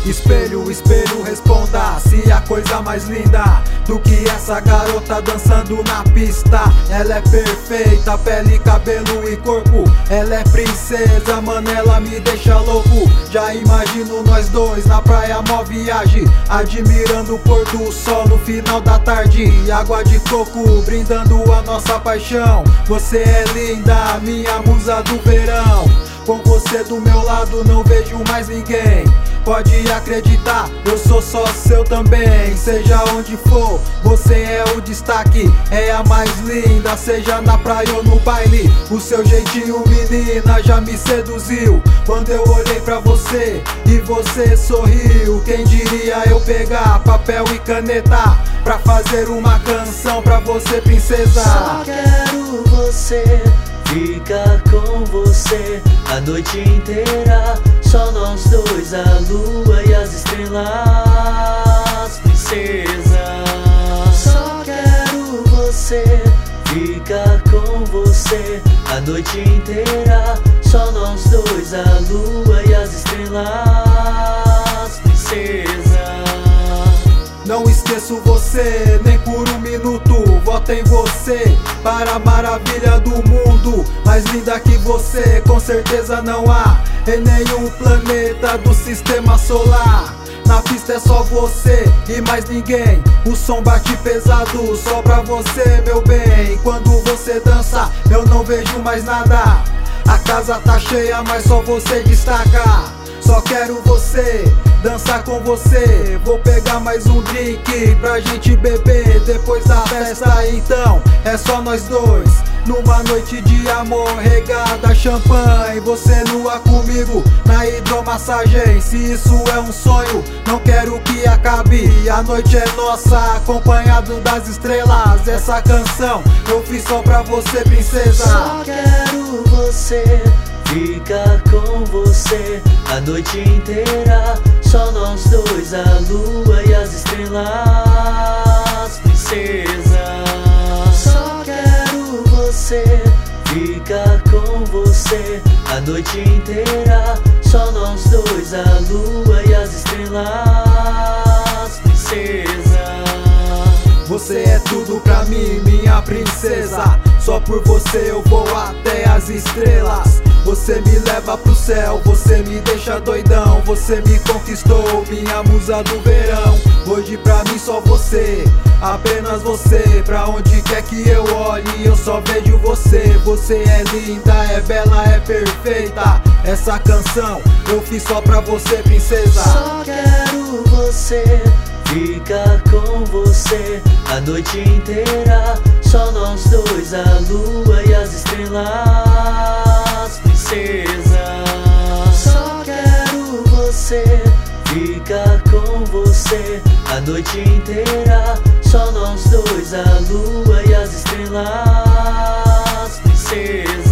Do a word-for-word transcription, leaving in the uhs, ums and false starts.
Espelho, espelho, responda se a coisa mais linda do que essa garota dançando na pista. Ela é perfeita, pele, cabelo e corpo. Ela é princesa, mano, ela me deixa louco. Já imagino nós dois na praia, mó viagem, admirando o pôr do sol no final da tarde. Água de coco, brindando a nossa paixão. Você é linda, minha musa do verão. Com você do meu lado não vejo mais ninguém. Pode acreditar, eu sou só seu também. Seja onde for, você é o destaque. É a mais linda, seja na praia ou no baile. O seu jeitinho, menina, já me seduziu. Quando eu olhei pra você e você sorriu. Quem diria eu pegar papel e caneta pra fazer uma canção pra você, princesa. Só quero você, ficar com você a noite inteira. Só nós dois, a lua e as estrelas, princesa. Só quero você, ficar com você a noite inteira. Só nós dois, a lua e as estrelas, princesa. Não esqueço você, nem por um minuto. Voto em você para a maravilha do mundo. Mais linda que você, com certeza não há em nenhum planeta do sistema solar. Na pista é só você e mais ninguém. O som bate pesado só pra você, meu bem. Quando você dança, eu não vejo mais nada. A casa tá cheia, mas só você destaca. Só quero você, dançar com você. Vou pegar mais um drink pra gente beber depois da festa, então é só nós dois. Numa noite de amor regada a champanhe. Você nua comigo na hidromassagem. Se isso é um sonho, não quero que acabe. A noite é nossa, acompanhado das estrelas. Essa canção eu fiz só pra você, princesa. Só quero você, ficar com você a noite inteira. Só nós dois, a lua e as estrelas, princesa. Só quero você, ficar com você a noite inteira. Só nós dois, a lua e as estrelas, princesa. Você é tudo pra mim, minha princesa. Só por você eu vou até as estrelas. Você me leva pro céu, você me deixa doidão. Você me conquistou, minha musa do verão. Hoje pra mim só você, apenas você. Pra onde quer que eu olhe eu só vejo você. Você é linda, é bela, é perfeita. Essa canção eu fiz só pra você, princesa. Só quero você, ficar com você a noite inteira. Só nós dois, a lua e as estrelas, princesa. Só quero você, ficar com você a noite inteira. Só nós dois, a lua e as estrelas, princesa.